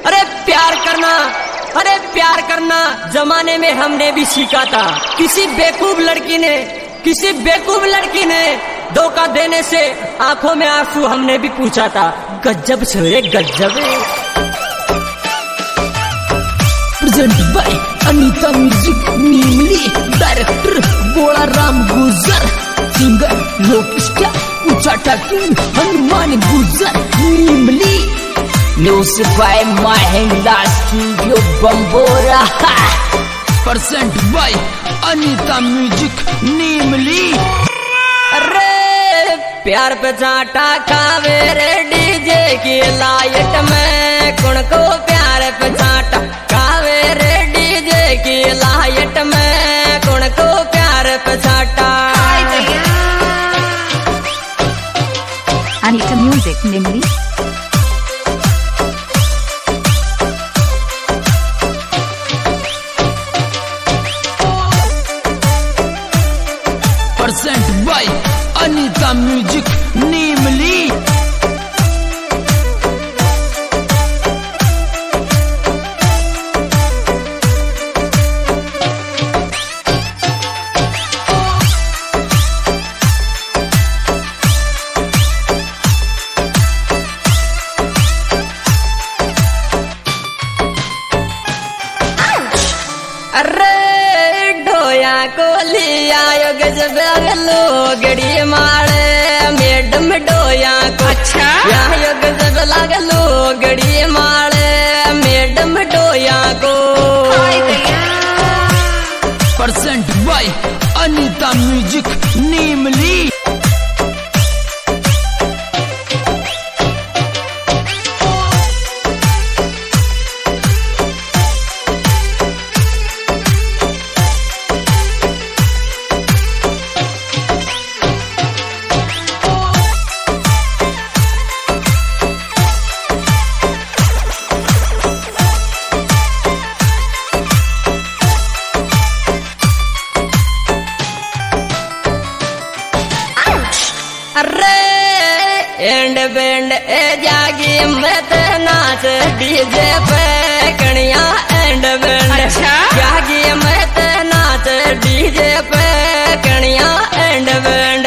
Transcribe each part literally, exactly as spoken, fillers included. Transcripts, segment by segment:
अरे प्यार करना, अरे प्यार करना जमाने में हमने भी सीखा था। किसी बेवकूफ लड़की ने किसी बेवकूफ लड़की ने धोखा देने से आंखों में आंसू हमने भी पूछा था। गजब से गजब। Present by Anita music Neemli, director Bola Ram Gujar, singer लोकस्टार ऊंचा टाकिंग Hanuman Gujar Neemli, music by Mahindra studio Bambora, present by Anita music Neemli. अरे प्यार पे चाटा खावे रे डीजे की लाइट में, कुण को प्यार पे चाटा खावे रे डीजे की लाइट में, कुण को प्यार पे चाटा। Anita music Nimli, present by Anita music Neemli. अरे ढोया को लिया योग जब अगलो गड़ी मारे, मैडम ढोया को अच्छा योग जब लगलो गड़ी मारे, मैडम ढोया को। Present by Anita music Neemli. अरे एंड बैंड ए जागी मत नाच डीजे पे कणिया, एंड बैंड अच्छा जागी मत नाच डीजे पे कणिया, एंड बैंड।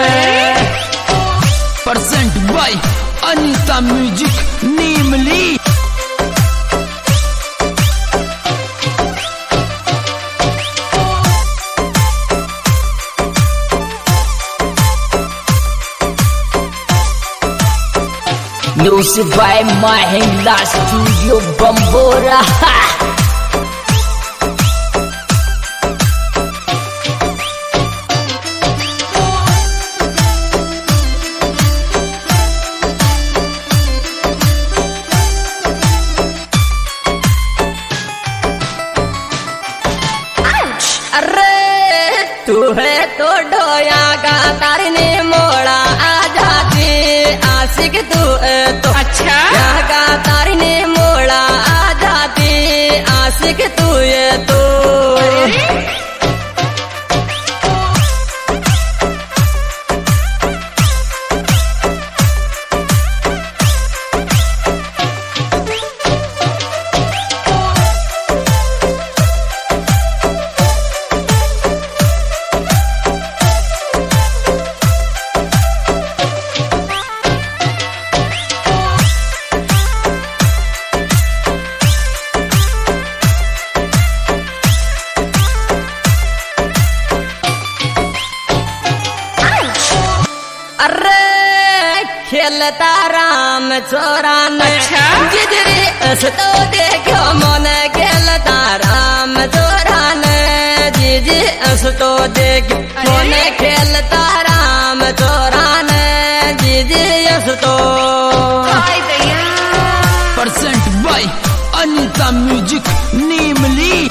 Present by Anita music Neemli. Music by Mahindra studio Bambora, अरे तू है तो ढोया का तारने मोड़ा आ जाती, आशिक तू तो अच्छा यहाँ का तारने मोड़ा आ जाती, आशिक तू ये तो। अरे खेलता राम चोरान अच्छा जिधरी अस तो देखो मन, खेलता राम चोरान जिजी अस तो देख मन, खेलता राम चोरान जिजी अस तो। Present by Anita music Neemli.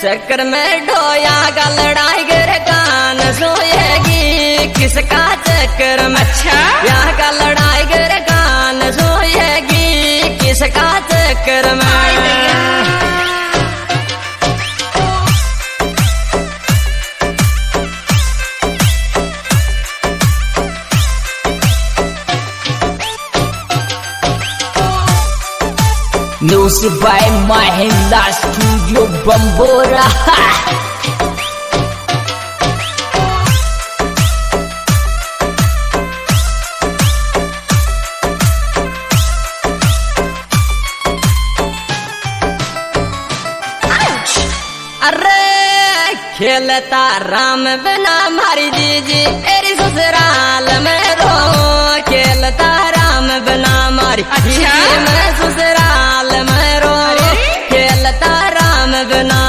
चक्कर में ढोया का लड़ाई गिर कान सोएगी किसका चक्कर में अच्छा यहाँ का लड़ाई गिर कान सोएगी किसका चक्कर में Music by Mahindra Studio Bambora. अरे खेलता राम बिना मारी दीजी तेरी ससुराल में रो खेलता राम बिना मारी दीजी मैं ससुराल में रो खेलता राम बिना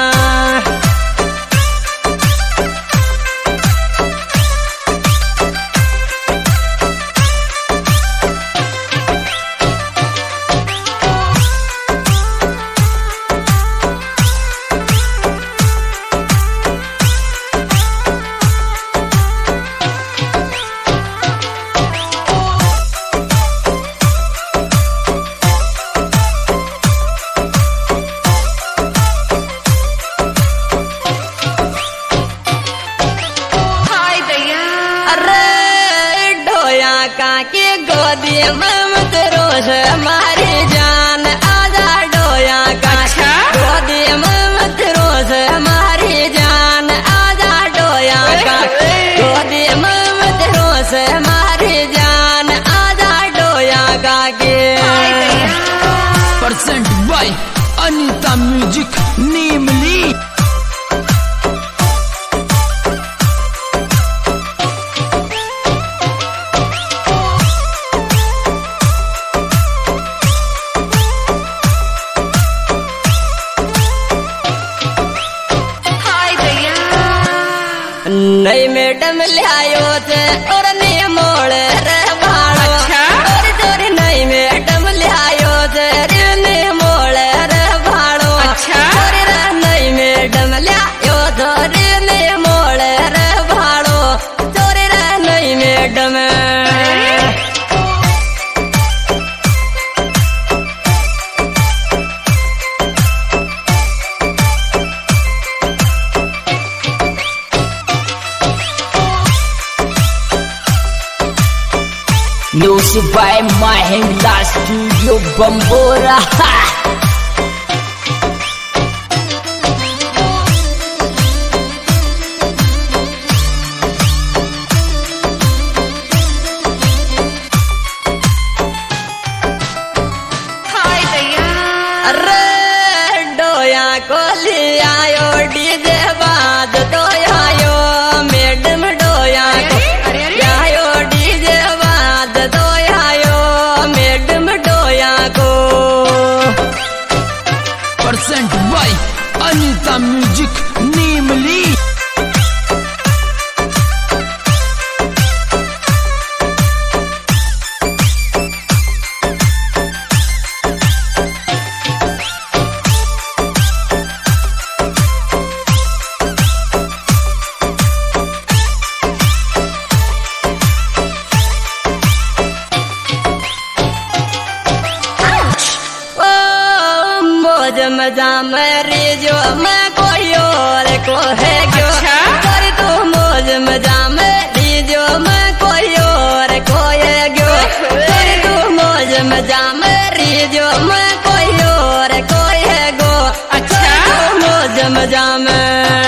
के गोदी में मत रोज हमारी जान आजा डोया का गोदी में मत रोज हमारी जान आजा डोया का गोदी में मत रोज हमारी जान आजा डोया का के present by Anita music Neemli नई मैडम ले आयो थे और नई मोड़ रे भाड़ो और चोरी नई मैडम ले आयो थे नई मोड़ रे भाड़ो चोरी रे नई मैडम ले आयो थे नई मोड़ रे भाड़ो चोरी रे नई madam Music by Mahindra Studio Bambora. अरे डोया को ले आयो डीजे बाज तो आयो मैडम डोया को आयो डीजे बाज तो आयो मैडम डोया को present by Anita music Neemli मजा मेरी जो मैं कोई और को है क्यों कर तू मौज मजा मेरी जो मैं कोई और को है क्यों कर तू मौज मजा मेरी जो मैं कोई और को है गो अच्छा मौज मजा में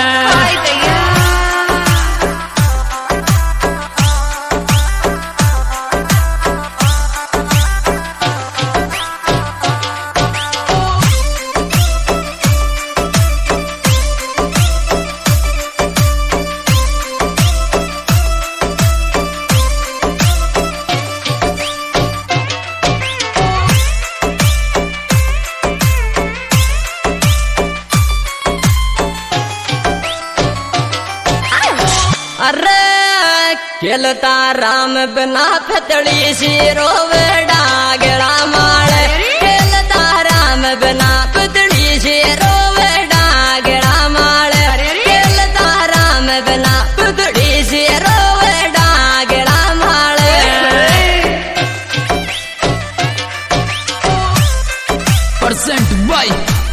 खेलता राम बिना फतड़ी सी रोवे डागड़ा माले खेलता राम बिना फतड़ी सी रोवे डागड़ा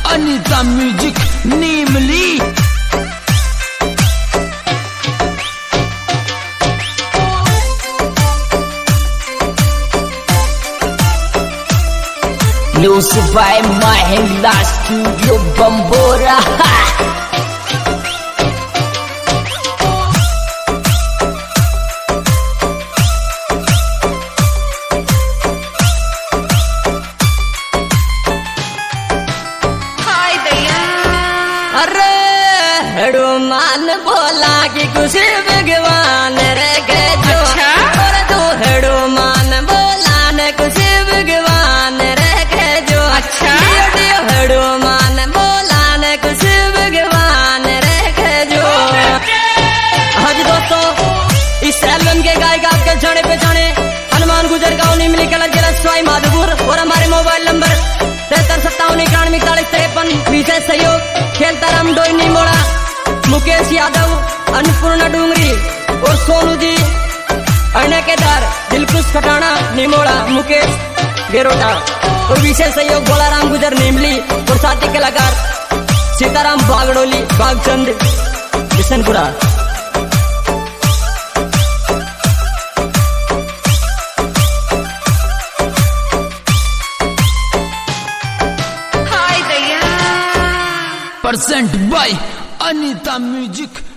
Anita music Neemli. Music by Mahindra Studio Bambora। अरे हनुमान बोला कि खुशी भगवान रे के जो और तू हनुमान बोला न खुशी भगवान रे के जो अच्छा हनुमान बोला न खुशी भगवान रे के जो। आज दोस्तों इस एल्बम के गायक आपके जाने पे जाने हनुमान गुजर गाँव निमली कलर जिला स्वाई माधोपुर और हमारे मोबाइल नंबर तिहत्तर सत्तावन इक्यानवे इकतालीस तिरपन विशेष सहयोग खेलता राम डोईनी मोड़ा, मुकेश यादव, अन्नपूर्णा डूंगरी और सोनू जी, अर्ण केदार, दिलकुश खटाना निमोड़ा, मुकेश गेरोटा और विशेष सहयोग भोलाराम गुजर नीमली और साथी कलाकार Sitaram Bagdoli Bagchand Kishanpura. Present by Anita music